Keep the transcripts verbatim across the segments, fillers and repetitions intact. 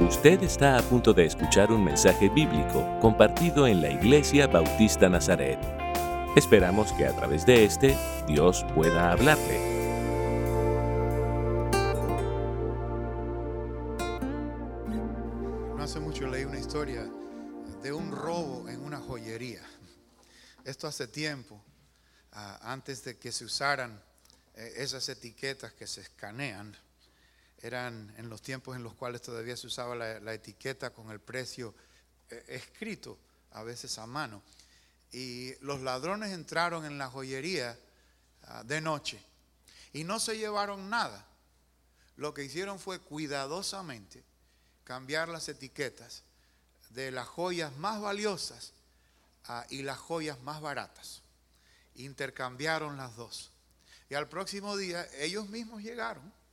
Usted está a punto de escuchar un mensaje bíblico compartido en la Iglesia Bautista Nazaret. Esperamos que a través de este, Dios pueda hablarle. No hace mucho leí una historia de un robo en una joyería. Esto hace tiempo, uh, antes de que se usaran eh, esas etiquetas que se escanean. Eran en los tiempos en los cuales todavía se usaba la, la etiqueta con el precio eh, escrito, a veces a mano. Y los ladrones entraron en la joyería uh, de noche y no se llevaron nada. Lo que hicieron fue cuidadosamente cambiar las etiquetas de las joyas más valiosas uh, y las joyas más baratas. Intercambiaron las dos. Y al próximo día ellos mismos llegaron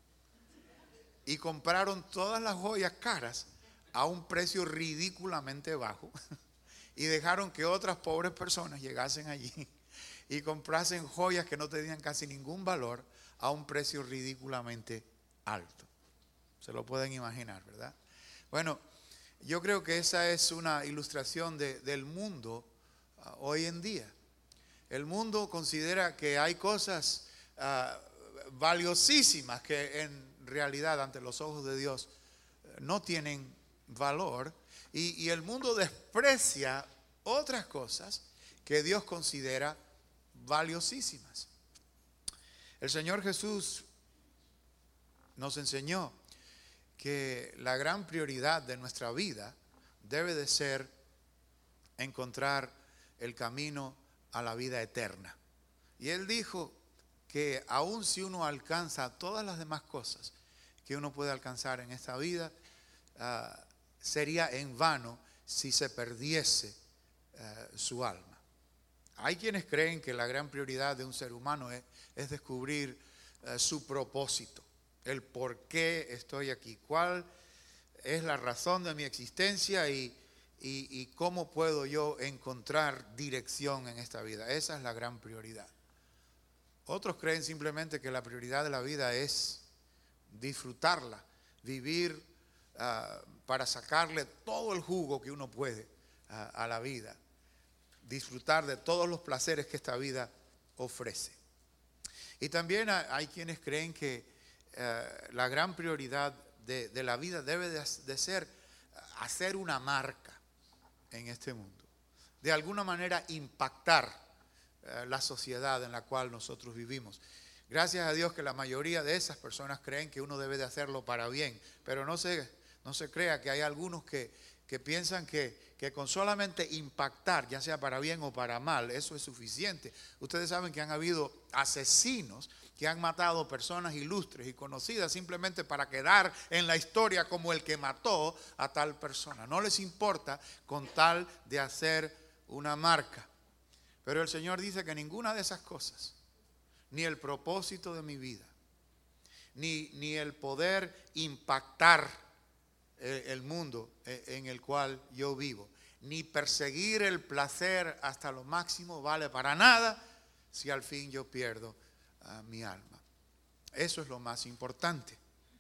y compraron todas las joyas caras a un precio ridículamente bajo y dejaron que otras pobres personas llegasen allí y comprasen joyas que no tenían casi ningún valor a un precio ridículamente alto. Se lo pueden imaginar, ¿verdad? Bueno, yo creo que esa es una ilustración de, del mundo uh, hoy en día. El mundo considera que hay cosas uh, valiosísimas que en realidad ante los ojos de Dios no tienen valor y, y el mundo desprecia otras cosas que Dios considera valiosísimas. El Señor Jesús nos enseñó que la gran prioridad de nuestra vida debe de ser encontrar el camino a la vida eterna. Y Él dijo que aun si uno alcanza todas las demás cosas que uno puede alcanzar en esta vida, uh, sería en vano si se perdiese uh, su alma. Hay quienes creen que la gran prioridad de un ser humano es, es descubrir uh, su propósito, el por qué estoy aquí, cuál es la razón de mi existencia y, y, y cómo puedo yo encontrar dirección en esta vida. Esa es la gran prioridad. Otros creen simplemente que la prioridad de la vida es disfrutarla, vivir uh, para sacarle todo el jugo que uno puede uh, a la vida, disfrutar de todos los placeres que esta vida ofrece. Y también hay quienes creen que uh, la gran prioridad de, de la vida debe de, de ser hacer una marca en este mundo, de alguna manera impactar uh, la sociedad en la cual nosotros vivimos. Gracias a Dios que la mayoría de esas personas creen que uno debe de hacerlo para bien, pero no se, no se crea que hay algunos que, que piensan que, que con solamente impactar, ya sea para bien o para mal, eso es suficiente. Ustedes saben que han habido asesinos que han matado personas ilustres y conocidas simplemente para quedar en la historia como el que mató a tal persona. No les importa con tal de hacer una marca. Pero el Señor dice que ninguna de esas cosas, ni el propósito de mi vida, ni, ni el poder impactar eh, el mundo eh, en el cual yo vivo, ni perseguir el placer hasta lo máximo vale para nada si al fin yo pierdo uh, mi alma. Eso es lo más importante,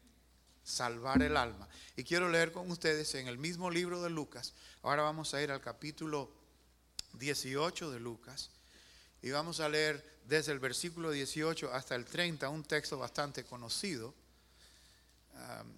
salvar el alma. Y quiero leer con ustedes en el mismo libro de Lucas. Ahora vamos a ir al capítulo dieciocho de Lucas. Y vamos a leer desde el versículo dieciocho hasta el treinta, un texto bastante conocido. Um,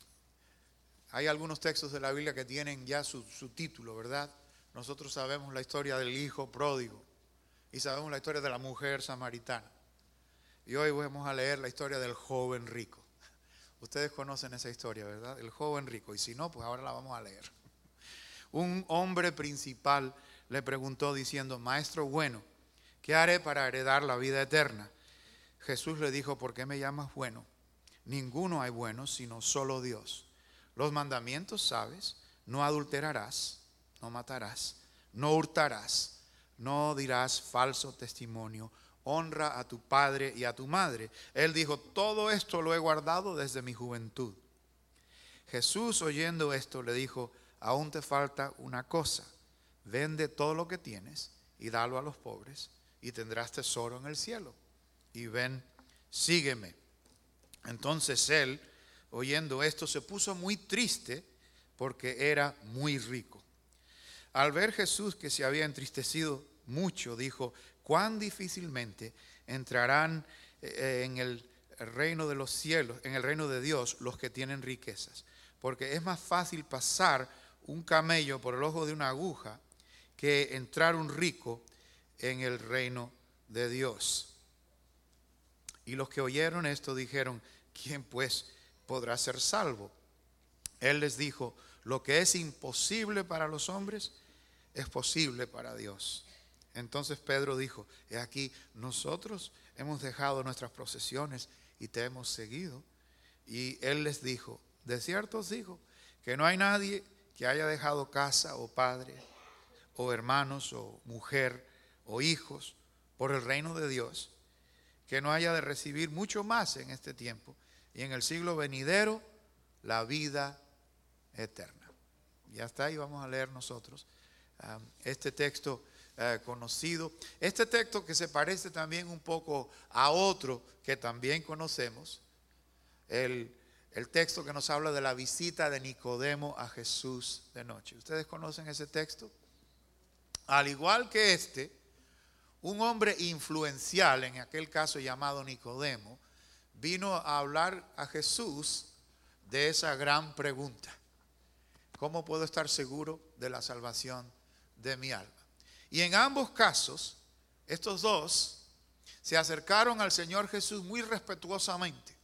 hay algunos textos de la Biblia que tienen ya su, su título, ¿verdad? Nosotros sabemos la historia del hijo pródigo y sabemos la historia de la mujer samaritana. Y hoy vamos a leer la historia del joven rico. Ustedes conocen esa historia, ¿verdad? El joven rico. Y si no, pues ahora la vamos a leer. Un hombre principal le preguntó diciendo: Maestro bueno, ¿qué haré para heredar la vida eterna? Jesús le dijo: ¿por qué me llamas bueno? Ninguno hay bueno sino solo Dios. Los mandamientos sabes: no adulterarás, no matarás, no hurtarás, no dirás falso testimonio, honra a tu padre y a tu madre. Él dijo: todo esto lo he guardado desde mi juventud. Jesús, oyendo esto, le dijo: aún te falta una cosa. Vende todo lo que tienes y dalo a los pobres, y tendrás tesoro en el cielo. Y ven, sígueme. Entonces él, oyendo esto, se puso muy triste porque era muy rico. Al ver Jesús que se había entristecido mucho, dijo: cuán difícilmente entrarán en el reino de los cielos, en el reino de Dios, los que tienen riquezas. Porque es más fácil pasar un camello por el ojo de una aguja que entrar un rico en el reino de Dios. Y los que oyeron esto dijeron: ¿quién pues podrá ser salvo? Él les dijo: lo que es imposible para los hombres es posible para Dios. Entonces Pedro dijo: he aquí, nosotros hemos dejado nuestras posesiones y te hemos seguido. Y él les dijo: de cierto os digo que no hay nadie que haya dejado casa o padre o hermanos o mujer o hijos por el reino de Dios, que no haya de recibir mucho más en este tiempo y en el siglo venidero la vida eterna. Y hasta ahí vamos a leer nosotros um, este texto uh, conocido. Este texto que se parece también un poco a otro que también conocemos. El, el texto que nos habla de la visita de Nicodemo a Jesús de noche. ¿Ustedes conocen ese texto? Al igual que este, un hombre influencial, en aquel caso llamado Nicodemo, vino a hablar a Jesús de esa gran pregunta: ¿cómo puedo estar seguro de la salvación de mi alma? Y en ambos casos, estos dos se acercaron al Señor Jesús muy respetuosamente.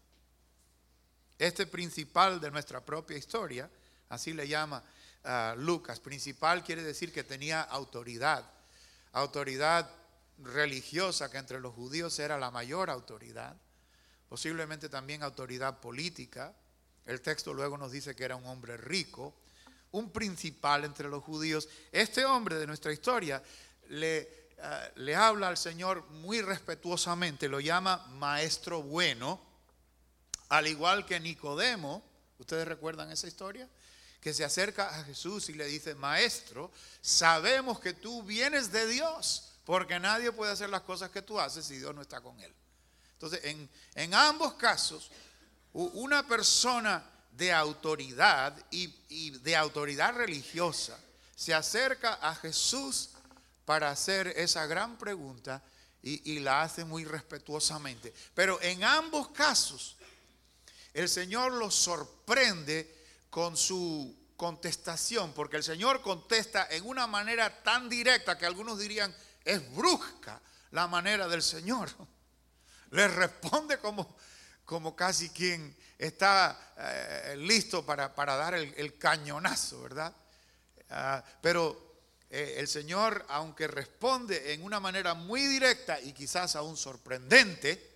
Este principal de nuestra propia historia, así le llama uh, Lucas. Principal quiere decir que tenía autoridad, autoridad religiosa, que entre los judíos era la mayor autoridad, posiblemente también autoridad política. El texto luego nos dice que era un hombre rico, un principal entre los judíos. Este hombre de nuestra historia le, uh, le habla al Señor muy respetuosamente, lo llama maestro bueno, al igual que Nicodemo. ¿Ustedes recuerdan esa historia? Que se acerca a Jesús y le dice: maestro, sabemos que tú vienes de Dios, porque nadie puede hacer las cosas que tú haces si Dios no está con él. Entonces, en, en ambos casos, una persona de autoridad y, y de autoridad religiosa se acerca a Jesús para hacer esa gran pregunta y, y la hace muy respetuosamente. Pero en ambos casos, el Señor los sorprende con su contestación, porque el Señor contesta en una manera tan directa que algunos dirían es brusca la manera del Señor. Le responde como, como casi quien está eh, listo para, para dar el, el cañonazo, ¿verdad? Uh, pero eh, el Señor, aunque responde en una manera muy directa y quizás aún sorprendente,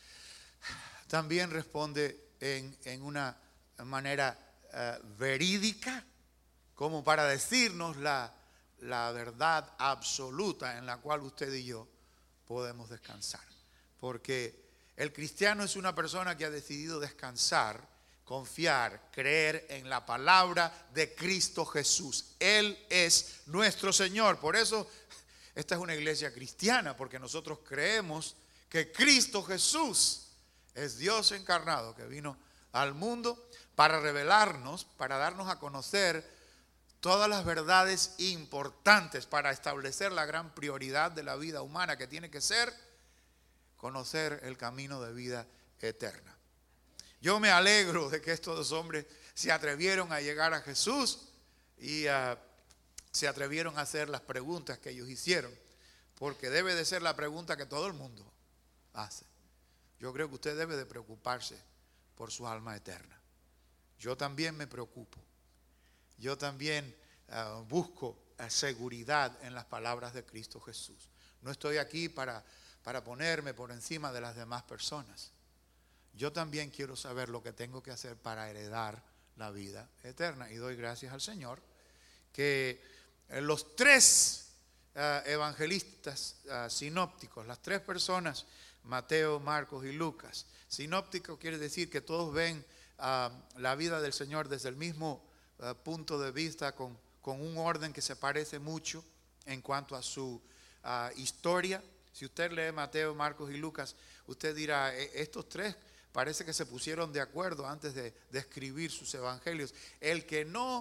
también responde en, en una manera uh, verídica, como para decirnos la, la verdad absoluta en la cual usted y yo podemos descansar. Porque el cristiano es una persona que ha decidido descansar, confiar, creer en la palabra de Cristo Jesús. Él es nuestro Señor. Por eso esta es una iglesia cristiana, porque nosotros creemos que Cristo Jesús es Dios encarnado, que vino al mundo para revelarnos, para darnos a conocer todas las verdades importantes, para establecer la gran prioridad de la vida humana, que tiene que ser conocer el camino de vida eterna. Yo me alegro de que estos dos hombres se atrevieron a llegar a Jesús y uh, se atrevieron a hacer las preguntas que ellos hicieron, porque debe de ser la pregunta que todo el mundo hace. Yo creo que usted debe de preocuparse por su alma eterna. Yo también me preocupo. Yo también uh, busco uh, seguridad en las palabras de Cristo Jesús. No estoy aquí para, para ponerme por encima de las demás personas. Yo también quiero saber lo que tengo que hacer para heredar la vida eterna. Y doy gracias al Señor que eh, los tres uh, evangelistas uh, sinópticos, las tres personas, Mateo, Marcos y Lucas. Sinóptico quiere decir que todos ven uh, la vida del Señor desde el mismo uh, punto de vista, con, con un orden que se parece mucho en cuanto a su uh, historia. Si usted lee Mateo, Marcos y Lucas, usted dirá, estos tres parece que se pusieron de acuerdo antes de, de escribir sus evangelios. El que no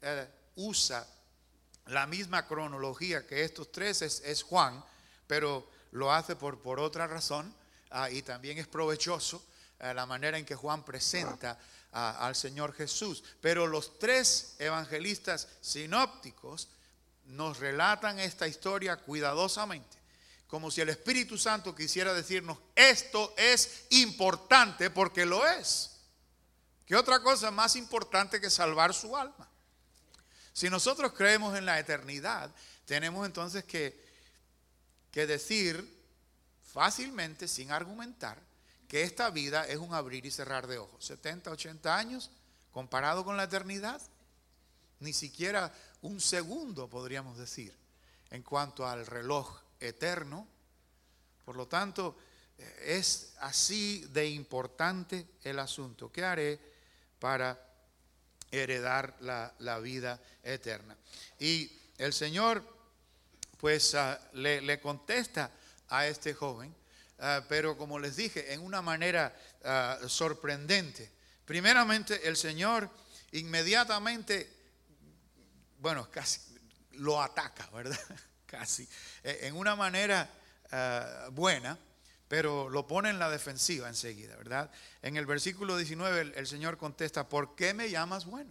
eh, usa la misma cronología que estos tres, es, es Juan, pero lo hace por, por otra razón, uh, y también es provechoso uh, la manera en que Juan presenta uh, al Señor Jesús. Pero los tres evangelistas sinópticos nos relatan esta historia cuidadosamente, como si el Espíritu Santo quisiera decirnos: esto es importante porque lo es. ¿Qué otra cosa más importante que salvar su alma? Si nosotros creemos en la eternidad, tenemos entonces que, que decir fácilmente, sin argumentar, que esta vida es un abrir y cerrar de ojos. setenta, ochenta años comparado con la eternidad, ni siquiera un segundo podríamos decir en cuanto al reloj eterno. Por lo tanto, es así de importante el asunto. ¿Qué haré para heredar la, la vida eterna? Y el Señor pues uh, le, le contesta a este joven, uh, pero como les dije, en una manera uh, sorprendente. Primeramente, el Señor inmediatamente, bueno, casi lo ataca, ¿verdad? Casi, en una manera uh, buena, pero lo pone en la defensiva enseguida, ¿verdad? En el versículo diecinueve el, el Señor contesta: ¿por qué me llamas bueno?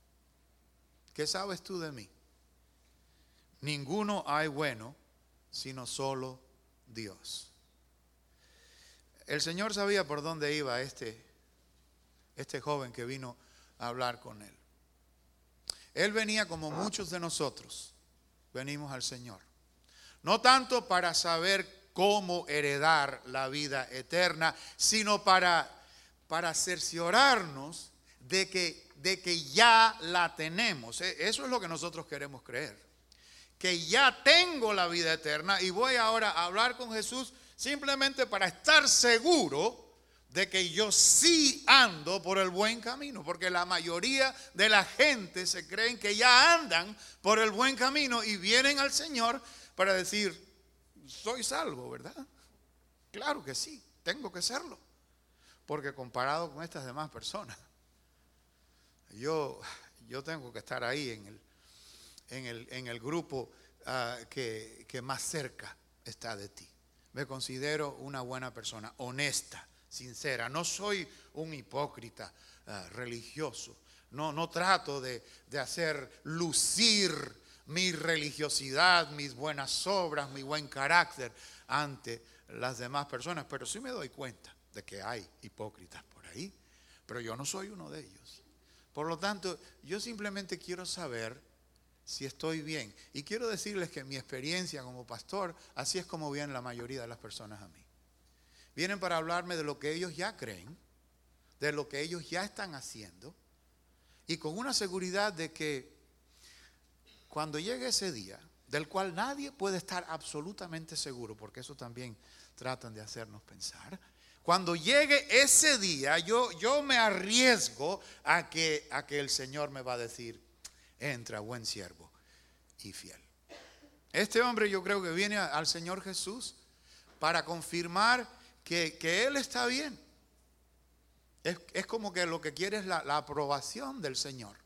¿Qué sabes tú de mí? Ninguno hay bueno sino solo Dios. El Señor sabía por dónde iba este, este joven que vino a hablar con él. Él venía como muchos de nosotros venimos al Señor, no tanto para saber cómo heredar la vida eterna, sino para, para cerciorarnos de que, de que ya la tenemos. Eso es lo que nosotros queremos creer, que ya tengo la vida eterna, y voy ahora a hablar con Jesús simplemente para estar seguro de que yo sí ando por el buen camino, porque la mayoría de la gente se creen que ya andan por el buen camino y vienen al Señor para decir: soy salvo, ¿verdad? Claro que sí, tengo que serlo, porque comparado con estas demás personas, yo, yo tengo que estar ahí en el, en el, en el grupo uh, que, que más cerca está de ti. Me considero una buena persona, honesta, sincera. No soy un hipócrita uh, religioso. No, no trato de, de hacer lucir mi religiosidad, mis buenas obras, mi buen carácter ante las demás personas. Pero sí me doy cuenta de que hay hipócritas por ahí, pero yo no soy uno de ellos. Por lo tanto, yo simplemente quiero saber si estoy bien. Y quiero decirles que mi experiencia como pastor, así es como vienen la mayoría de las personas a mí. Vienen para hablarme de lo que ellos ya creen, de lo que ellos ya están haciendo, y con una seguridad de que cuando llegue ese día, del cual nadie puede estar absolutamente seguro, porque eso también tratan de hacernos pensar, cuando llegue ese día, yo, yo me arriesgo a que, a que el Señor me va a decir: entra, buen siervo y fiel. Este hombre, yo creo que viene al Señor Jesús para confirmar que, que Él está bien. Es, es como que lo que quiere es la, la aprobación del Señor,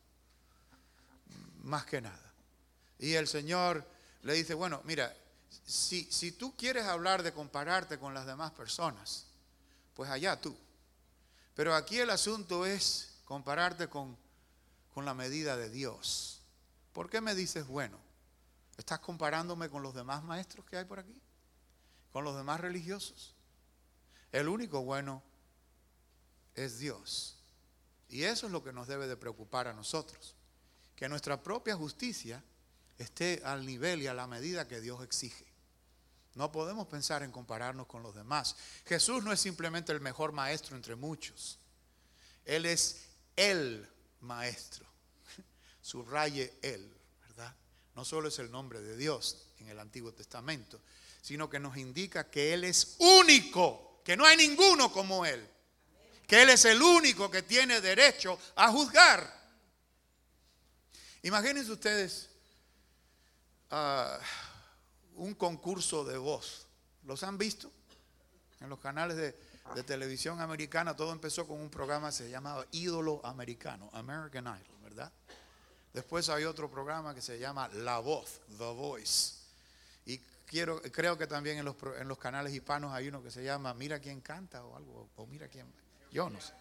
más que nada. Y el Señor le dice: bueno, mira, si, si tú quieres hablar de compararte con las demás personas, pues allá tú. Pero aquí el asunto es compararte con, con la medida de Dios. ¿Por qué me dices bueno? ¿Estás comparándome con los demás maestros que hay por aquí? ¿Con los demás religiosos? El único bueno es Dios. Y eso es lo que nos debe de preocupar a nosotros. Que nuestra propia justicia esté al nivel y a la medida que Dios exige. No podemos pensar en compararnos con los demás. Jesús no es simplemente el mejor maestro entre muchos. Él es el maestro. Subraye él, ¿verdad? No solo es el nombre de Dios en el Antiguo Testamento, sino que nos indica que Él es único, que no hay ninguno como Él, que Él es el único que tiene derecho a juzgar. Imagínense ustedes uh, un concurso de voz. ¿Los han visto? En los canales de, de televisión americana todo empezó con un programa que se llamaba Ídolo Americano, American Idol, ¿verdad? Después hay otro programa que se llama La Voz, The Voice. Y quiero, creo que también en los, en los canales hispanos hay uno que se llama Mira quién canta o algo, o Mira quién, yo no sé.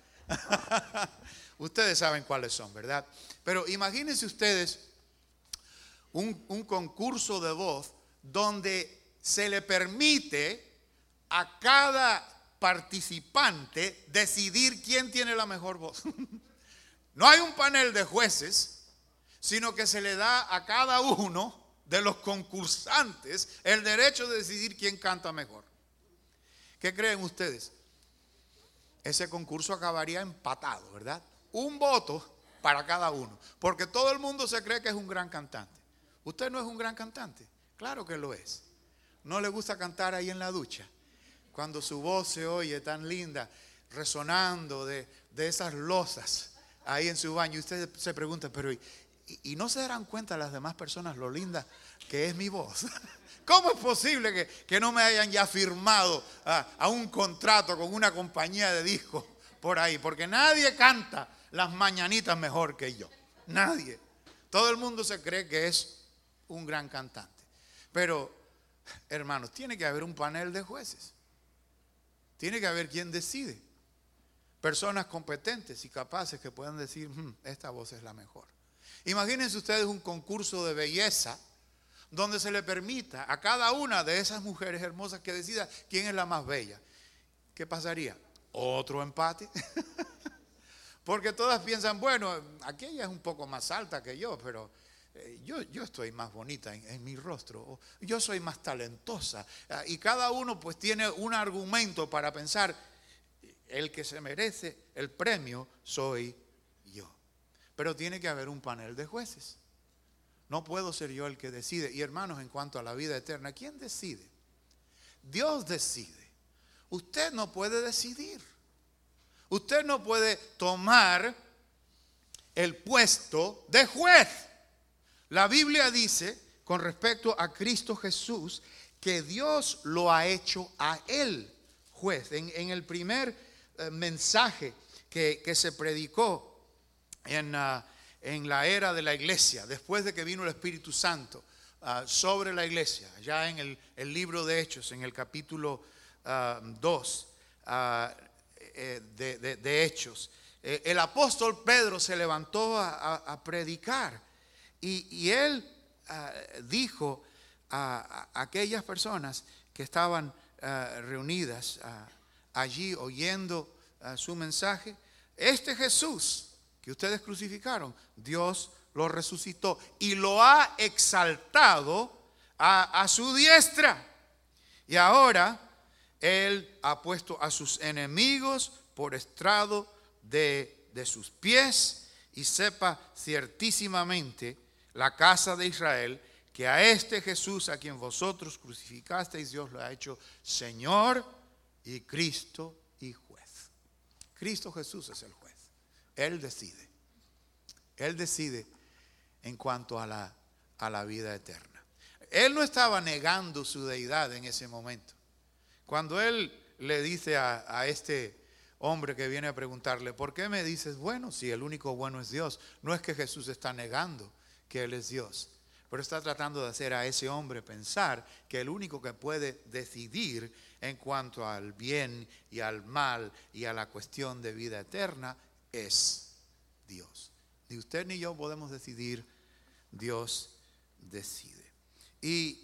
Ustedes saben cuáles son, ¿verdad? Pero imagínense ustedes un, un concurso de voz donde se le permite a cada participante decidir quién tiene la mejor voz. No hay un panel de jueces, sino que se le da a cada uno de los concursantes el derecho de decidir quién canta mejor. ¿Qué creen ustedes? Ese concurso acabaría empatado, ¿verdad? Un voto para cada uno, porque todo el mundo se cree que es un gran cantante. ¿Usted no es un gran cantante? Claro que lo es. ¿No le gusta cantar ahí en la ducha? Cuando su voz se oye tan linda, resonando de, de esas losas ahí en su baño. Y usted se pregunta, pero ¿y, y no se darán cuenta las demás personas lo linda que es mi voz? ¿Cómo es posible que, que no me hayan ya firmado a, a un contrato con una compañía de discos por ahí? Porque nadie canta las mañanitas mejor que yo. Nadie. Todo el mundo se cree que es un gran cantante. Pero, hermanos, tiene que haber un panel de jueces. Tiene que haber quien decide. Personas competentes y capaces que puedan decir, hm, esta voz es la mejor. Imagínense ustedes un concurso de belleza donde se le permita a cada una de esas mujeres hermosas que decida quién es la más bella. ¿Qué pasaría? Otro empate. Porque todas piensan, bueno, aquella es un poco más alta que yo, pero eh, yo, yo estoy más bonita en, en mi rostro. O yo soy más talentosa. Ah, y cada uno pues tiene un argumento para pensar, el que se merece el premio soy yo. Pero tiene que haber un panel de jueces. No puedo ser yo el que decide. Y hermanos, en cuanto a la vida eterna, ¿quién decide? Dios decide. Usted no puede decidir. Usted no puede tomar el puesto de juez. La Biblia dice, con respecto a Cristo Jesús, que Dios lo ha hecho a él juez. En, en el primer eh, mensaje que, que se predicó en... Uh, en la era de la iglesia, después de que vino el Espíritu Santo uh, sobre la iglesia, ya en el, el libro de Hechos, en el capítulo dos uh, uh, eh, de, de, de Hechos, eh, el apóstol Pedro se levantó a, a, a predicar y, y él uh, dijo a, a aquellas personas que estaban uh, reunidas uh, allí oyendo uh, su mensaje, este Jesús que ustedes crucificaron, Dios lo resucitó y lo ha exaltado a, a su diestra. Y ahora Él ha puesto a sus enemigos por estrado de, de sus pies. Y sepa ciertísimamente la casa de Israel que a este Jesús a quien vosotros crucificasteis, Dios lo ha hecho Señor y Cristo y juez. Cristo Jesús es el juez. Él decide. Él decide en cuanto a la, a la vida eterna. Él no estaba negando su deidad en ese momento. Cuando él le dice a, a este hombre que viene a preguntarle, ¿por qué me dices bueno si el único bueno es Dios? No es que Jesús está negando que Él es Dios, pero está tratando de hacer a ese hombre pensar que el único que puede decidir en cuanto al bien y al mal y a la cuestión de vida eterna es Dios. Ni usted ni yo podemos decidir, Dios decide. Y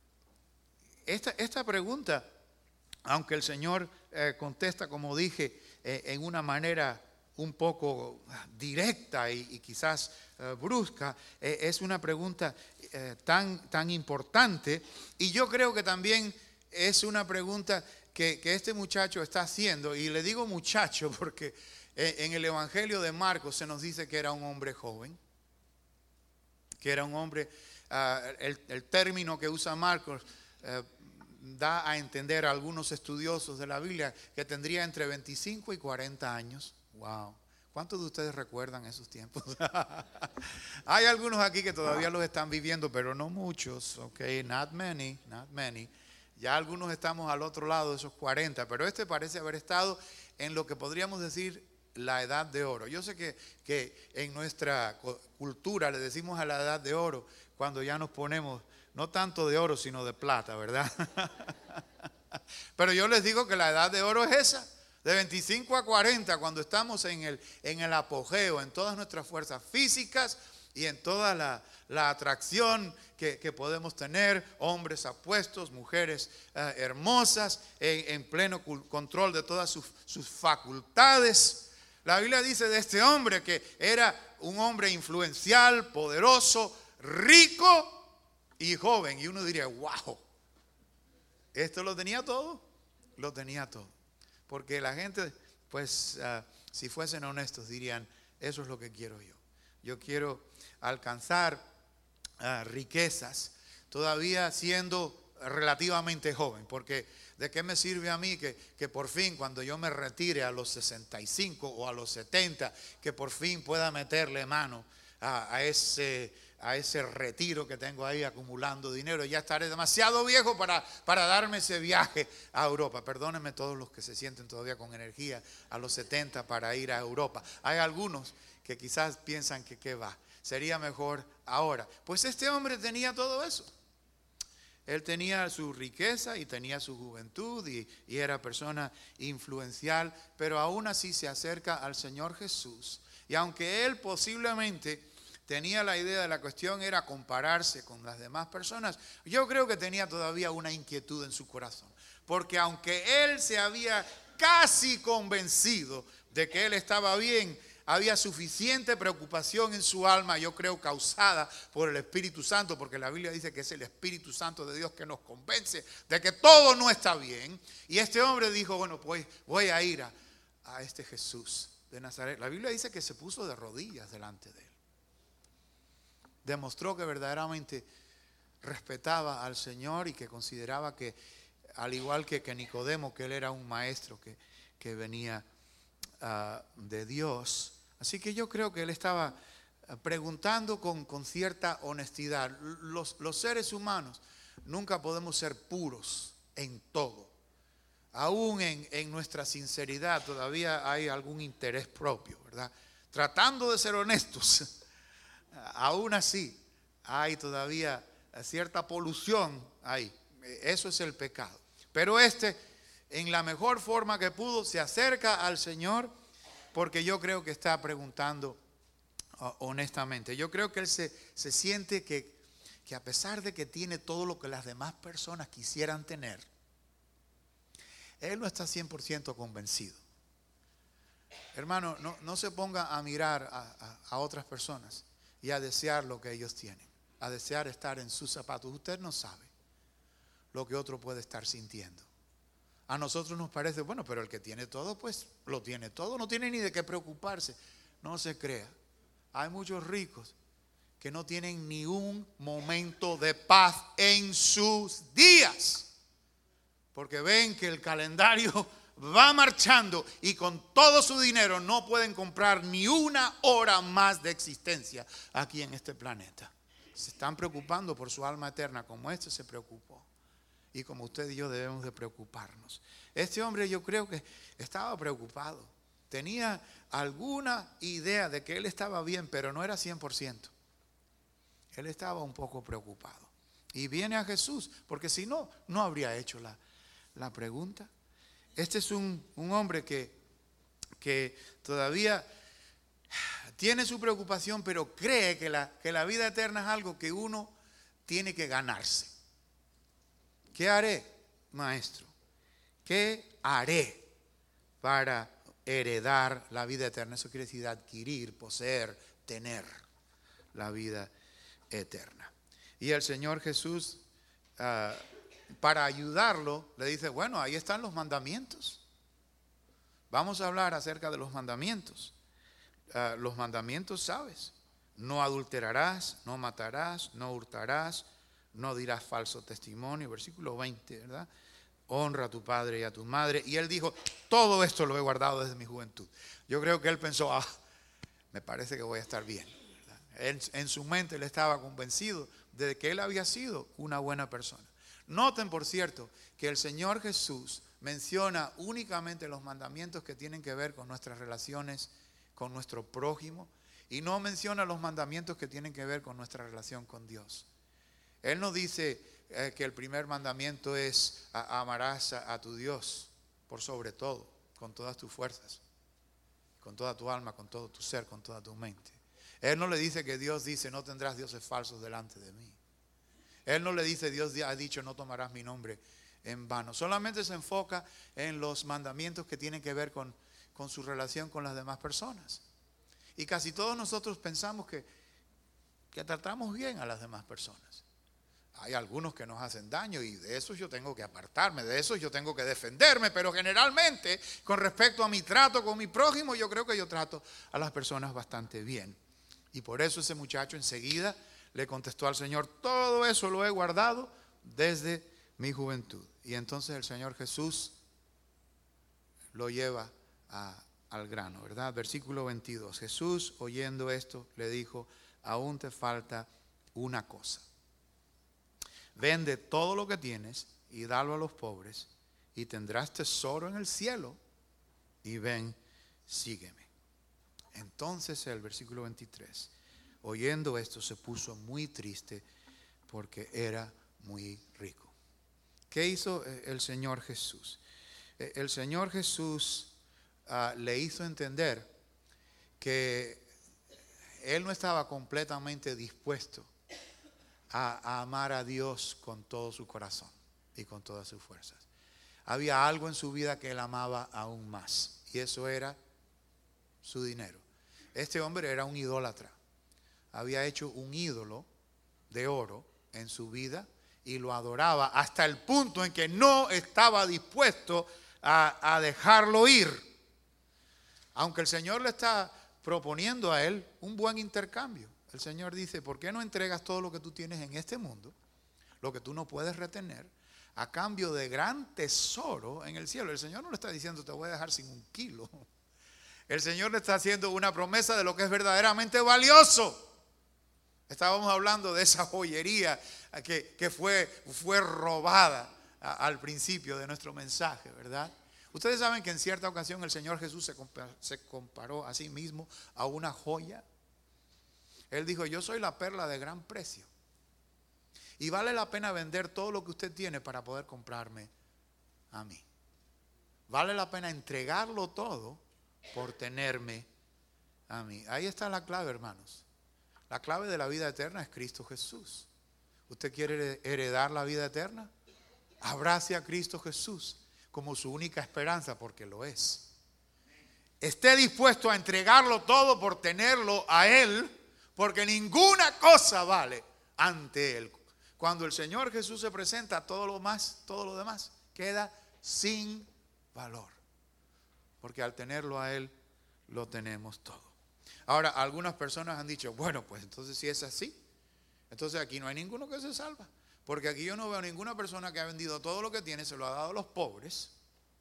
esta, esta pregunta, aunque el Señor eh, contesta, como dije, eh, en una manera un poco directa y, y quizás eh, brusca, eh, es una pregunta eh, tan, tan importante. Y yo creo que también es una pregunta que, que este muchacho está haciendo. Y le digo muchacho porque en el Evangelio de Marcos se nos dice que era un hombre joven, que era un hombre, uh, el, el término que usa Marcos uh, da a entender a algunos estudiosos de la Biblia que tendría entre veinticinco y cuarenta años. Wow. ¿Cuántos de ustedes recuerdan esos tiempos? Hay algunos aquí que todavía los están viviendo, pero no muchos, ok, not many, not many. Ya algunos estamos al otro lado de esos cuarenta, pero este parece haber estado en lo que podríamos decir la edad de oro. Yo sé que, que en nuestra cultura le decimos a la edad de oro cuando ya nos ponemos no tanto de oro sino de plata, ¿verdad? Pero yo les digo que la edad de oro es esa, de veinticinco a cuarenta, cuando estamos en el, en el apogeo, en todas nuestras fuerzas físicas y en toda la, la atracción que, que podemos tener, hombres apuestos, mujeres eh, hermosas, en, en pleno control de todas sus, sus facultades. La Biblia dice de este hombre que era un hombre influencial, poderoso, rico y joven. Y uno diría, wow, esto lo tenía todo, lo tenía todo. Porque la gente, pues, uh, si fuesen honestos, dirían, eso es lo que quiero yo. Yo quiero alcanzar uh, riquezas todavía siendo relativamente joven. Porque ¿de qué me sirve a mí que, que por fin cuando yo me retire a los sesenta y cinco o a los setenta, que por fin pueda meterle mano a, a ese... a ese retiro que tengo ahí acumulando dinero? Ya estaré demasiado viejo para, para darme ese viaje a Europa. Perdónenme todos los que se sienten todavía con energía a los setenta para ir a Europa. Hay algunos que quizás piensan que qué va, sería mejor ahora. Pues este hombre tenía todo eso. Él tenía su riqueza y tenía su juventud y, y era persona influencial, pero aún así se acerca al Señor Jesús. Y aunque él posiblemente tenía la idea de la cuestión era compararse con las demás personas, yo creo que tenía todavía una inquietud en su corazón. Porque aunque él se había casi convencido de que él estaba bien, había suficiente preocupación en su alma, yo creo causada por el Espíritu Santo, porque la Biblia dice que es el Espíritu Santo de Dios que nos convence de que todo no está bien. Y este hombre dijo, bueno, pues voy a ir a, a este Jesús de Nazaret. La Biblia dice que se puso de rodillas delante de él. Demostró que verdaderamente respetaba al Señor y que consideraba que, al igual que, que Nicodemo, que él era un maestro que, que venía uh, de Dios. Así que yo creo que él estaba preguntando con, con cierta honestidad. Los, los seres humanos nunca podemos ser puros en todo. Aún en, en nuestra sinceridad todavía hay algún interés propio, ¿verdad? Tratando de ser honestos. Aún así, hay todavía cierta polución ahí. Eso es el pecado. Pero este, en la mejor forma que pudo, se acerca al Señor porque yo creo que está preguntando uh, honestamente. Yo creo que él se, se siente que, que a pesar de que tiene todo lo que las demás personas quisieran tener, él no está cien por ciento convencido. Hermano, no, no se ponga a mirar a, a, a otras personas y a desear lo que ellos tienen, a desear estar en sus zapatos. Usted no sabe lo que otro puede estar sintiendo. A nosotros nos parece, bueno, pero el que tiene todo, pues lo tiene todo, no tiene ni de qué preocuparse. No se crea. Hay muchos ricos que no tienen ni un momento de paz en sus días, porque ven que el calendario va marchando y con todo su dinero no pueden comprar ni una hora más de existencia aquí en este planeta. Se están preocupando por su alma eterna como este se preocupó y como usted y yo debemos de preocuparnos. Este hombre yo creo que estaba preocupado, tenía alguna idea de que él estaba bien, pero no era cien por ciento. Él estaba un poco preocupado y viene a Jesús, porque si no, no habría hecho la, la pregunta. Este es un, un hombre que, que todavía tiene su preocupación, pero cree que la, que la vida eterna es algo que uno tiene que ganarse. ¿Qué haré, maestro? ¿Qué haré para heredar la vida eterna? Eso quiere decir adquirir, poseer, tener la vida eterna. Y el Señor Jesús, uh, para ayudarlo, le dice, bueno, ahí están los mandamientos. Vamos a hablar acerca de los mandamientos. Uh, los mandamientos, ¿sabes? No adulterarás, no matarás, no hurtarás, no dirás falso testimonio. Versículo veinte, ¿verdad? Honra a tu padre y a tu madre. Y él dijo, todo esto lo he guardado desde mi juventud. Yo creo que él pensó, ah, me parece que voy a estar bien. En, en su mente él estaba convencido de que él había sido una buena persona. Noten, por cierto, que el Señor Jesús menciona únicamente los mandamientos que tienen que ver con nuestras relaciones con nuestro prójimo y no menciona los mandamientos que tienen que ver con nuestra relación con Dios. Él no dice eh, que el primer mandamiento es a, amarás a, a tu Dios por sobre todo, con todas tus fuerzas, con toda tu alma, con todo tu ser, con toda tu mente. Él no le dice que Dios dice no tendrás dioses falsos delante de mí. Él no le dice Dios ha dicho no tomarás mi nombre en vano. Solamente se enfoca en los mandamientos que tienen que ver con, con su relación con las demás personas. Y casi todos nosotros pensamos que, que tratamos bien a las demás personas. Hay algunos que nos hacen daño y de esos yo tengo que apartarme, de esos yo tengo que defenderme, pero generalmente con respecto a mi trato con mi prójimo, yo creo que yo trato a las personas bastante bien. Y por eso ese muchacho enseguida le contestó al Señor, todo eso lo he guardado desde mi juventud. Y entonces el Señor Jesús lo lleva a, al grano, ¿verdad? Versículo veintidós. Jesús, oyendo esto, le dijo, aún te falta una cosa. Vende todo lo que tienes y dalo a los pobres y tendrás tesoro en el cielo y ven, sígueme. Entonces el versículo veintitrés, oyendo esto se puso muy triste porque era muy rico. ¿Qué hizo el Señor Jesús? El Señor Jesús uh, le hizo entender que Él no estaba completamente dispuesto A, a amar a Dios con todo su corazón y con todas sus fuerzas. Había algo en su vida que él amaba aún más, y eso era su dinero. Este hombre era un idólatra. Había hecho un ídolo de oro en su vida y lo adoraba hasta el punto en que no estaba dispuesto a, a dejarlo ir. Aunque el Señor le está proponiendo a él un buen intercambio. El Señor dice, ¿por qué no entregas todo lo que tú tienes en este mundo, lo que tú no puedes retener, a cambio de gran tesoro en el cielo? El Señor no le está diciendo, te voy a dejar sin un kilo. El Señor le está haciendo una promesa de lo que es verdaderamente valioso. Estábamos hablando de esa joyería que, que fue, fue robada a, al principio de nuestro mensaje, ¿verdad? Ustedes saben que en cierta ocasión el Señor Jesús se comparó, se comparó a sí mismo a una joya. Él dijo, yo soy la perla de gran precio y vale la pena vender todo lo que usted tiene para poder comprarme a mí. Vale la pena entregarlo todo por tenerme a mí. Ahí está la clave, hermanos. La clave de la vida eterna es Cristo Jesús. ¿Usted quiere heredar la vida eterna? Abrace a Cristo Jesús como su única esperanza, porque lo es. Esté dispuesto a entregarlo todo por tenerlo a Él, porque ninguna cosa vale ante Él. Cuando el Señor Jesús se presenta, todo lo más, todo lo demás queda sin valor. Porque al tenerlo a Él, lo tenemos todo. Ahora, algunas personas han dicho, bueno, pues entonces si es así, entonces aquí no hay ninguno que se salva. Porque aquí yo no veo ninguna persona que ha vendido todo lo que tiene, se lo ha dado a los pobres,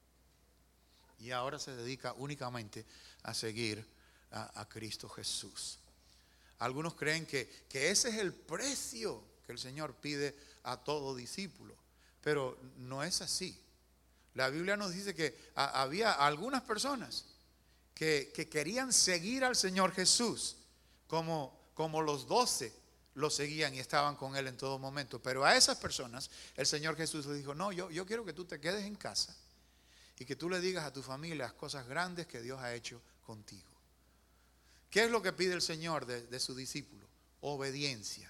y ahora se dedica únicamente a seguir a, a Cristo Jesús. Algunos creen que, que ese es el precio que el Señor pide a todo discípulo, pero no es así. La Biblia nos dice que a, había algunas personas que, que querían seguir al Señor Jesús, como, como los doce lo seguían y estaban con Él en todo momento. Pero a esas personas el Señor Jesús les dijo, no, yo, yo quiero que tú te quedes en casa y que tú le digas a tu familia las cosas grandes que Dios ha hecho contigo. ¿Qué es lo que pide el Señor de, de su discípulo? Obediencia.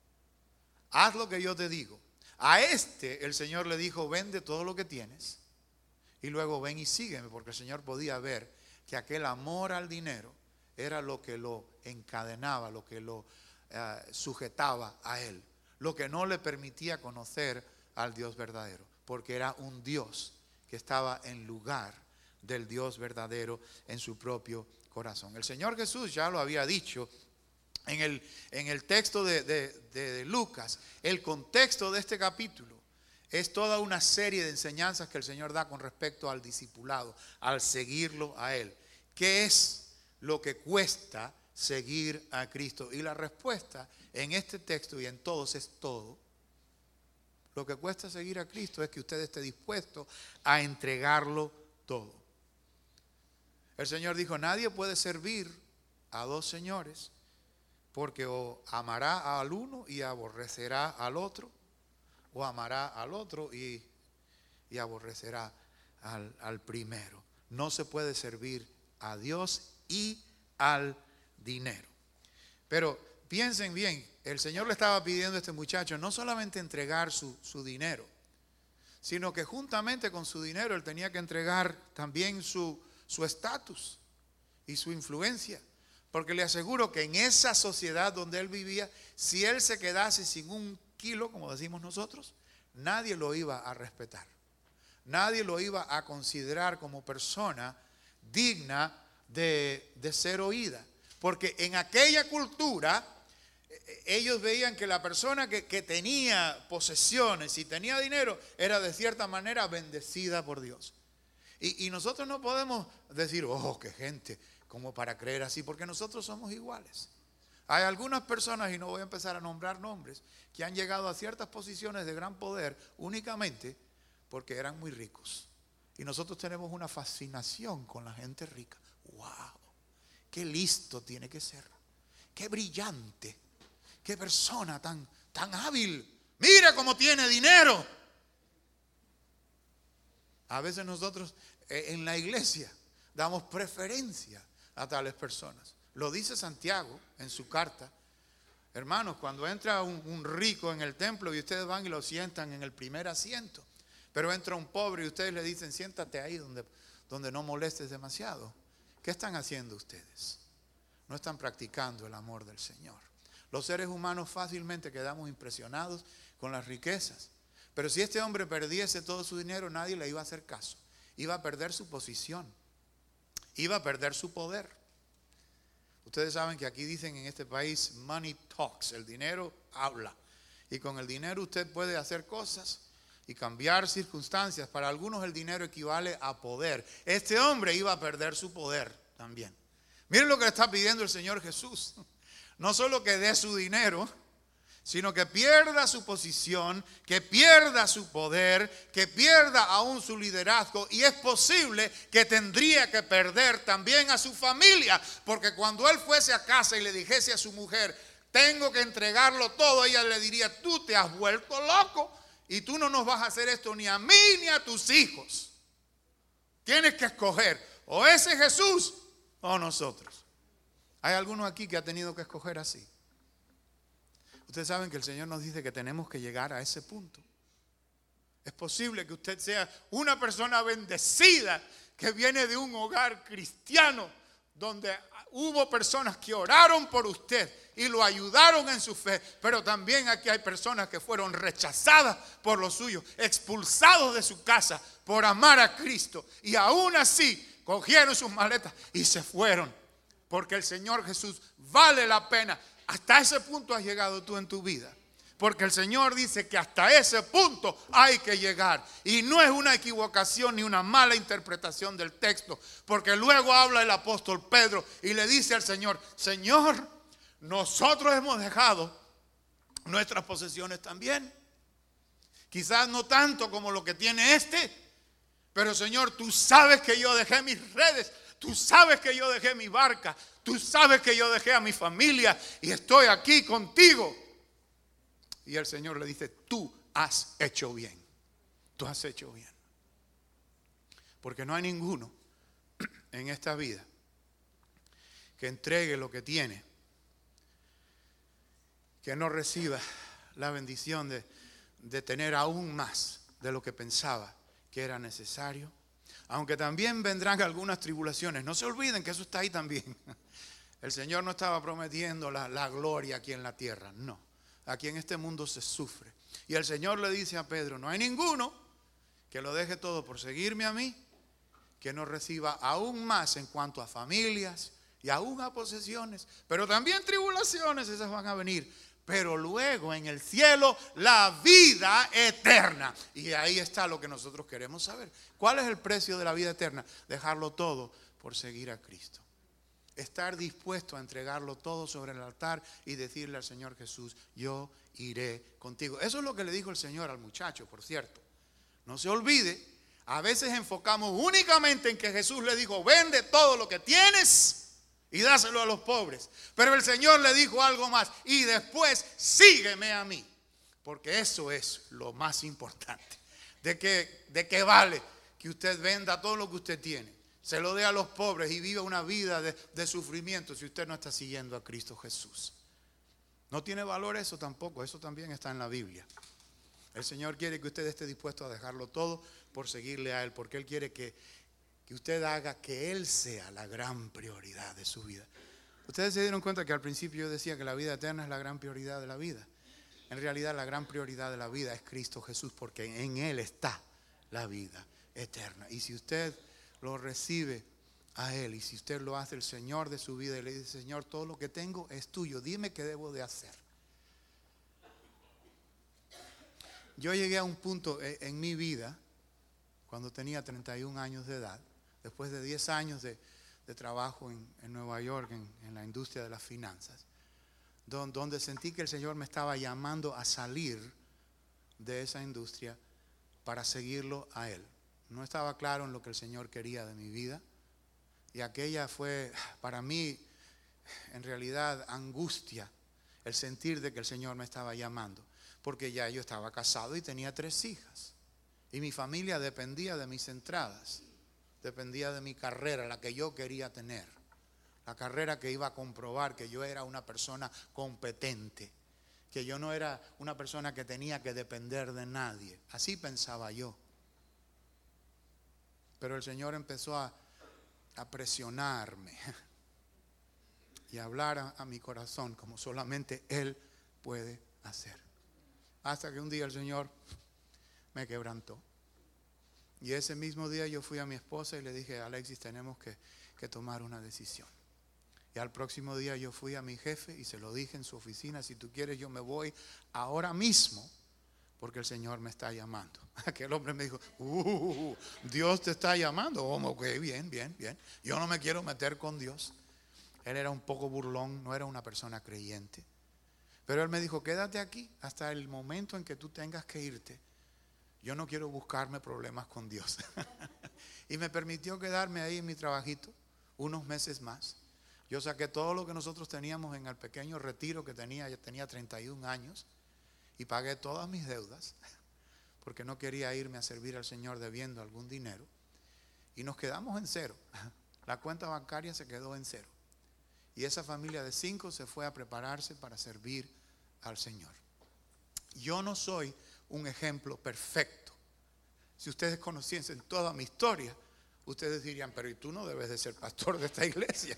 Haz lo que yo te digo. A este el Señor le dijo, vende todo lo que tienes y luego ven y sígueme, porque el Señor podía ver que aquel amor al dinero era lo que lo encadenaba, lo que lo uh, sujetaba a él, lo que no le permitía conocer al Dios verdadero, porque era un Dios que estaba en lugar del Dios verdadero en su propio corazón. El Señor Jesús ya lo había dicho en el, en el texto de, de, de, de Lucas. El contexto de este capítulo es toda una serie de enseñanzas que el Señor da con respecto al discipulado, al seguirlo a Él. ¿Qué es lo que cuesta seguir a Cristo? Y la respuesta en este texto y en todos es todo. Lo que cuesta seguir a Cristo es que usted esté dispuesto a entregarlo todo. El Señor dijo, nadie puede servir a dos señores, porque o amará al uno y aborrecerá al otro, o amará al otro y, y aborrecerá al, al primero. No se puede servir a Dios y al dinero. Pero piensen bien, el Señor le estaba pidiendo a este muchacho no solamente entregar su, su dinero, sino que juntamente con su dinero él tenía que entregar también su su estatus y su influencia. Porque le aseguro que en esa sociedad donde él vivía, si él se quedase sin un kilo, como decimos nosotros, nadie lo iba a respetar. Nadie lo iba a considerar como persona digna de, de ser oída. Porque en aquella cultura, ellos veían que la persona que, que tenía posesiones y tenía dinero, era de cierta manera bendecida por Dios. Y, y nosotros no podemos decir, oh, qué gente, como para creer así, porque nosotros somos iguales. Hay algunas personas, y no voy a empezar a nombrar nombres, que han llegado a ciertas posiciones de gran poder únicamente porque eran muy ricos. Y nosotros tenemos una fascinación con la gente rica. ¡Wow! ¡Qué listo tiene que ser! ¡Qué brillante! ¡Qué persona tan, tan hábil! ¡Mira cómo tiene dinero! A veces nosotros en la iglesia damos preferencia a tales personas. Lo dice Santiago en su carta. Hermanos, cuando entra un, un rico en el templo y ustedes van y lo sientan en el primer asiento, pero entra un pobre y ustedes le dicen, siéntate ahí donde, donde no molestes demasiado. ¿Qué están haciendo ustedes? No están practicando el amor del Señor. Los seres humanos fácilmente quedamos impresionados con las riquezas. Pero si este hombre perdiese todo su dinero, nadie le iba a hacer caso. Iba a perder su posición. Iba a perder su poder. Ustedes saben que aquí dicen en este país, money talks. El dinero habla. Y con el dinero usted puede hacer cosas y cambiar circunstancias. Para algunos el dinero equivale a poder. Este hombre iba a perder su poder también. Miren lo que le está pidiendo el Señor Jesús. No solo que dé su dinero, sino que pierda su posición, que pierda su poder, que pierda aún su liderazgo. Y es posible que tendría que perder también a su familia, porque cuando él fuese a casa y le dijese a su mujer, tengo que entregarlo todo, ella le diría, tú te has vuelto loco y tú no nos vas a hacer esto ni a mí ni a tus hijos. Tienes que escoger o ese Jesús o nosotros. Hay algunos aquí que ha tenido que escoger así. Ustedes saben que el Señor nos dice que tenemos que llegar a ese punto. Es posible que usted sea una persona bendecida que viene de un hogar cristiano donde hubo personas que oraron por usted y lo ayudaron en su fe, pero también aquí hay personas que fueron rechazadas por los suyos, expulsados de su casa por amar a Cristo, y aún así cogieron sus maletas y se fueron, porque el Señor Jesús vale la pena. Hasta ese punto has llegado tú en tu vida, porque el Señor dice que hasta ese punto hay que llegar. Y no es una equivocación ni una mala interpretación del texto, porque luego habla el apóstol Pedro y le dice al Señor, Señor, nosotros hemos dejado nuestras posesiones también. Quizás no tanto como lo que tiene este, pero Señor, tú sabes que yo dejé mis redes, tú sabes que yo dejé mi barca, tú sabes que yo dejé a mi familia y estoy aquí contigo. Y el Señor le dice, tú has hecho bien, tú has hecho bien. Porque no hay ninguno en esta vida que entregue lo que tiene, que no reciba la bendición de, de tener aún más de lo que pensaba que era necesario. Aunque también vendrán algunas tribulaciones. No se olviden que eso está ahí también. El Señor no estaba prometiendo la, la gloria aquí en la tierra. No. Aquí en este mundo se sufre. Y el Señor le dice a Pedro, no hay ninguno que lo deje todo por seguirme a mí, que no reciba aún más en cuanto a familias y aún a posesiones. Pero también tribulaciones, esas van a venir. Pero luego en el cielo la vida eterna. Y ahí está lo que nosotros queremos saber. ¿Cuál es el precio de la vida eterna? Dejarlo todo por seguir a Cristo. Estar dispuesto a entregarlo todo sobre el altar y decirle al Señor Jesús, yo iré contigo. Eso es lo que le dijo el Señor al muchacho, por cierto. No se olvide, a veces enfocamos únicamente en que Jesús le dijo, vende todo lo que tienes y dáselo a los pobres. Pero el Señor le dijo algo más, y después sígueme a mí. Porque eso es lo más importante. ¿De qué, de qué vale que usted venda todo lo que usted tiene, se lo dé a los pobres y viva una vida de, de sufrimiento si usted no está siguiendo a Cristo Jesús? No tiene valor eso tampoco, eso también está en la Biblia. El Señor quiere que usted esté dispuesto a dejarlo todo por seguirle a Él, porque Él quiere que, que usted haga que Él sea la gran prioridad de su vida. Ustedes se dieron cuenta que al principio yo decía que la vida eterna es la gran prioridad de la vida. En realidad la gran prioridad de la vida es Cristo Jesús, porque en Él está la vida eterna. Y si usted lo recibe a Él, y si usted lo hace el Señor de su vida y le dice, Señor, todo lo que tengo es tuyo, dime qué debo de hacer. Yo llegué a un punto en mi vida cuando tenía treinta y un años de edad, después de diez años de, de trabajo en, en Nueva York, en, en la industria de las finanzas, don, donde sentí que el Señor me estaba llamando a salir de esa industria para seguirlo a Él. No estaba claro en lo que el Señor quería de mi vida, y aquella fue para mí en realidad angustia, el sentir de que el Señor me estaba llamando, porque ya yo estaba casado y tenía tres hijas, y mi familia dependía de mis entradas, dependía de mi carrera, la que yo quería tener, la carrera que iba a comprobar que yo era una persona competente, que yo no era una persona que tenía que depender de nadie. Así pensaba yo. Pero el Señor empezó a, a presionarme y a hablar a, a mi corazón como solamente Él puede hacer. Hasta que un día el Señor me quebrantó. Y ese mismo día yo fui a mi esposa y le dije, Alexis, tenemos que, que tomar una decisión. Y al próximo día yo fui a mi jefe y se lo dije en su oficina, si tú quieres yo me voy ahora mismo, porque el Señor me está llamando. Aquel hombre me dijo, uh, Dios te está llamando. Oh, ok, bien, bien, bien. Yo no me quiero meter con Dios. Él era un poco burlón, no era una persona creyente. Pero él me dijo, quédate aquí hasta el momento en que tú tengas que irte. Yo no quiero buscarme problemas con Dios. Y me permitió quedarme ahí en mi trabajito unos meses más. Yo saqué todo lo que nosotros teníamos en el pequeño retiro que tenía, yo tenía treinta y un años, y pagué todas mis deudas, porque no quería irme a servir al Señor debiendo algún dinero. Y nos quedamos en cero. La cuenta bancaria se quedó en cero. Y esa familia de cinco se fue a prepararse para servir al Señor. Yo no soy un ejemplo perfecto. Si ustedes conociesen toda mi historia, ustedes dirían, pero ¿y tú no debes de ser pastor de esta iglesia?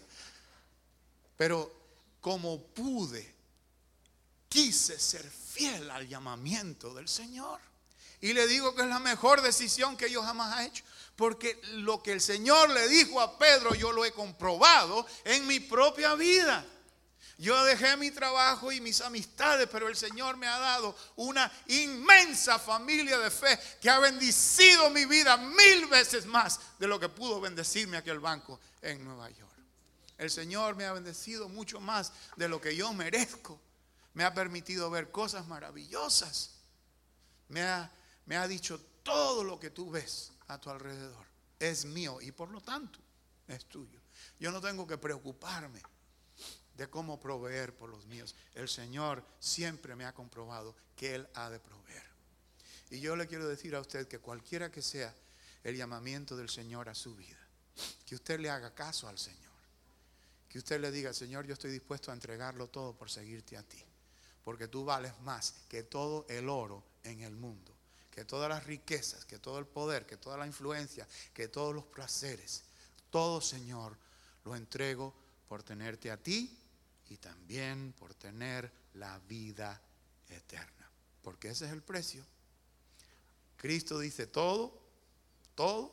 Pero como pude, quise ser fiel al llamamiento del Señor. Y le digo que es la mejor decisión que yo jamás he hecho. Porque lo que el Señor le dijo a Pedro, yo lo he comprobado en mi propia vida. Yo dejé mi trabajo y mis amistades, pero el Señor me ha dado una inmensa familia de fe que ha bendecido mi vida mil veces más de lo que pudo bendecirme aquel banco en Nueva York. El Señor me ha bendecido mucho más de lo que yo merezco. Me ha permitido ver cosas maravillosas. Me ha, me ha dicho, todo lo que tú ves a tu alrededor es mío y por lo tanto es tuyo. Yo no tengo que preocuparme de cómo proveer por los míos. El Señor siempre me ha comprobado que Él ha de proveer. Y yo le quiero decir a usted que cualquiera que sea el llamamiento del Señor a su vida, que usted le haga caso al Señor. Que usted le diga, Señor, yo estoy dispuesto a entregarlo todo por seguirte a ti. Porque tú vales más que todo el oro en el mundo, que todas las riquezas, que todo el poder, que toda la influencia, que todos los placeres. Todo, Señor, lo entrego por tenerte a ti y también por tener la vida eterna. Porque ese es el precio. Cristo dice todo, todo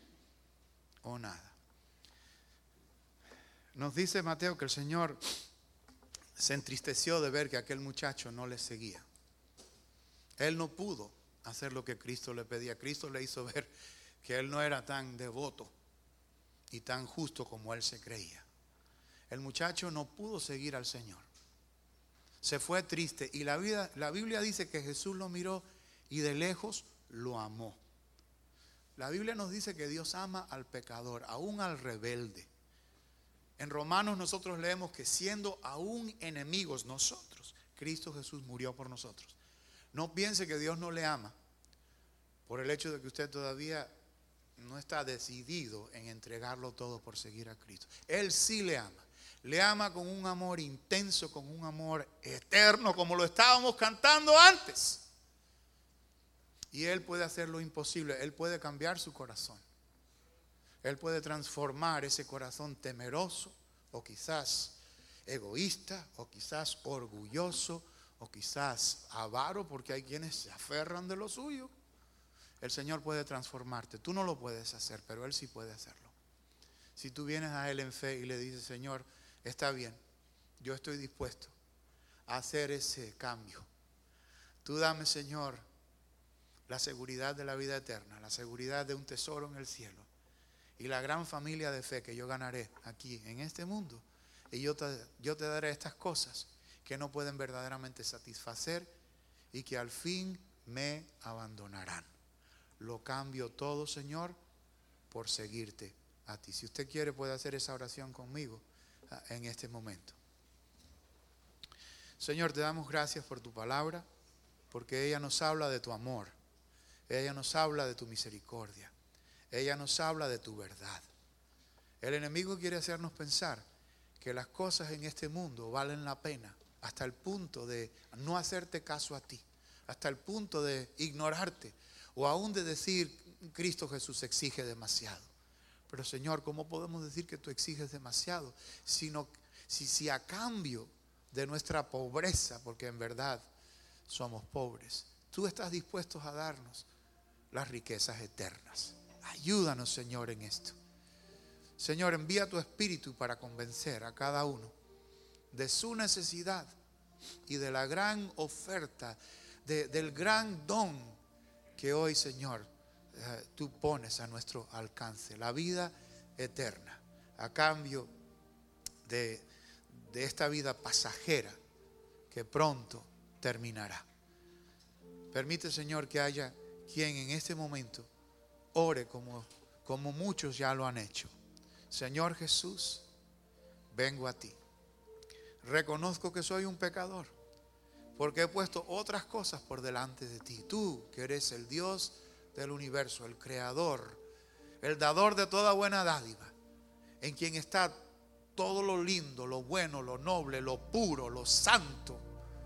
o nada. Nos dice Mateo que el Señor se entristeció de ver que aquel muchacho no le seguía. Él no pudo hacer lo que Cristo le pedía. Cristo le hizo ver que él no era tan devoto y tan justo como él se creía. El muchacho no pudo seguir al Señor. Se fue triste y la, vida, la Biblia dice que Jesús lo miró y de lejos lo amó. La Biblia nos dice que Dios ama al pecador, aún al rebelde. En Romanos nosotros leemos que siendo aún enemigos nosotros, Cristo Jesús murió por nosotros. No piense que Dios no le ama por el hecho de que usted todavía no está decidido en entregarlo todo por seguir a Cristo. Él sí le ama. Le ama con un amor intenso, con un amor eterno, como lo estábamos cantando antes. Y Él puede hacer lo imposible. Él puede cambiar su corazón. Él puede transformar ese corazón temeroso, o quizás egoísta, o quizás orgulloso, o quizás avaro, porque hay quienes se aferran de lo suyo. El Señor puede transformarte. Tú no lo puedes hacer, pero Él sí puede hacerlo. Si tú vienes a Él en fe y le dices: Señor, está bien, yo estoy dispuesto a hacer ese cambio. Tú dame, Señor, la seguridad de la vida eterna, la seguridad de un tesoro en el cielo y la gran familia de fe que yo ganaré aquí en este mundo. Y yo te, yo te daré estas cosas que no pueden verdaderamente satisfacer y que al fin me abandonarán. Lo cambio todo, Señor, por seguirte a ti. Si usted quiere, puede hacer esa oración conmigo en este momento. Señor, te damos gracias por tu palabra, porque ella nos habla de tu amor, ella nos habla de tu misericordia, ella nos habla de tu verdad. El enemigo quiere hacernos pensar que las cosas en este mundo valen la pena hasta el punto de no hacerte caso a ti, hasta el punto de ignorarte o aún de decir: Cristo Jesús exige demasiado. Pero Señor, ¿cómo podemos decir que tú exiges demasiado? Sino, si, si a cambio de nuestra pobreza, porque en verdad somos pobres, tú estás dispuesto a darnos las riquezas eternas. Ayúdanos, Señor, en esto. Señor, envía tu Espíritu para convencer a cada uno de su necesidad y de la gran oferta, de, del gran don que hoy, Señor, tú pones a nuestro alcance, la vida eterna, a cambio de, de esta vida pasajera que pronto terminará. Permite, Señor, que haya quien en este momento ore como, como muchos ya lo han hecho. Señor Jesús, vengo a ti. Reconozco que soy un pecador, porque he puesto otras cosas por delante de ti. Tú, que eres el Dios del universo, el creador, el dador de toda buena dádiva, en quien está todo lo lindo, lo bueno, lo noble, lo puro, lo santo.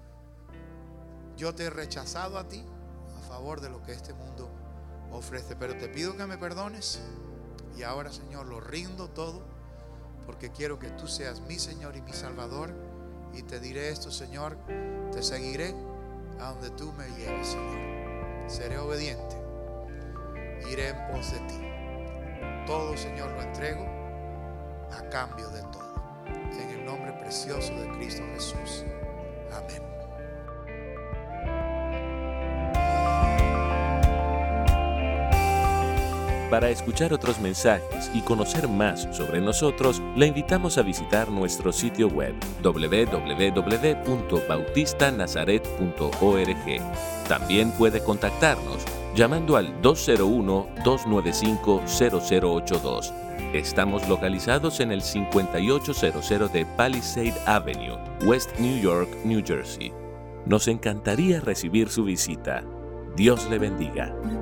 Yo te he rechazado a ti a favor de lo que este mundo ofrece, pero te pido que me perdones. Y ahora, Señor, lo rindo todo, porque quiero que tú seas mi Señor y mi Salvador. Y te diré esto, Señor: te seguiré a donde tú me lleves, Señor. Seré obediente, iré en pos de ti. Todo, Señor, lo entrego a cambio de todo, en el nombre precioso de Cristo Jesús. Amén. Para escuchar otros mensajes y conocer más sobre nosotros, le invitamos a visitar nuestro sitio web doble u doble u doble u punto bautista nazaret punto org. También puede contactarnos llamando al dos cero uno, dos nueve cinco, cero cero ocho dos. Estamos localizados en el cincuenta y ocho cero cero de Palisade Avenue, West New York, New Jersey. Nos encantaría recibir su visita. Dios le bendiga.